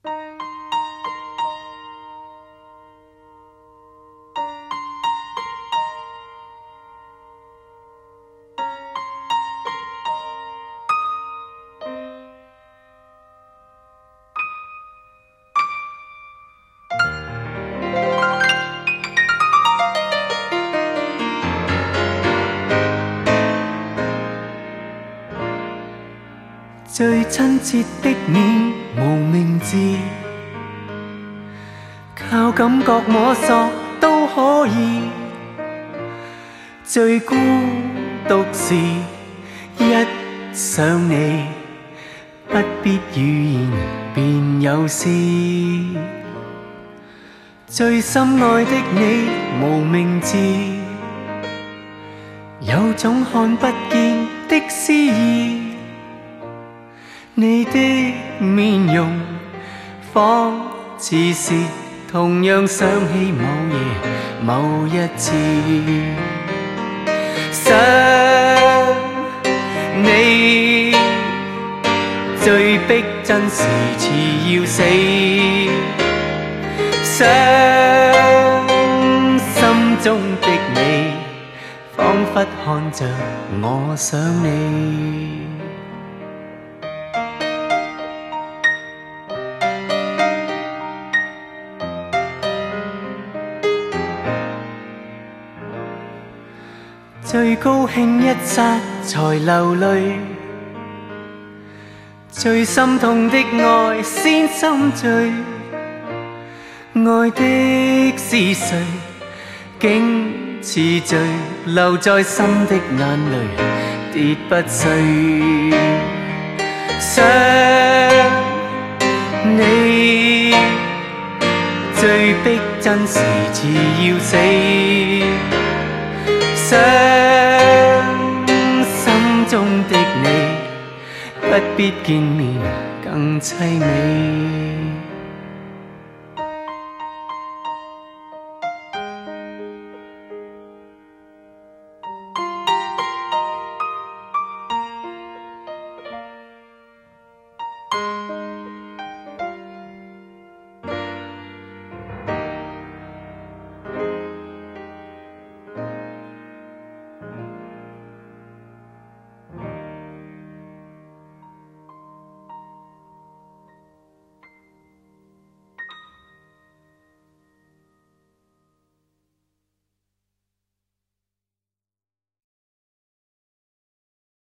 最亲切的你无名字，靠感觉摸索都可以。最孤独时一想你，不必语言便有诗。最深爱的你无名字，有种看不见的诗意。你的面容仿似是同样想起某夜某一次，想你最逼真时似要死，想心中的你仿佛看着我想你。最高兴一刹才流泪，最心痛的爱先心醉。爱的是谁？竟似醉，留在心的眼泪跌不碎。想你最逼真时似要死，想心中的你，不必见面更凄美。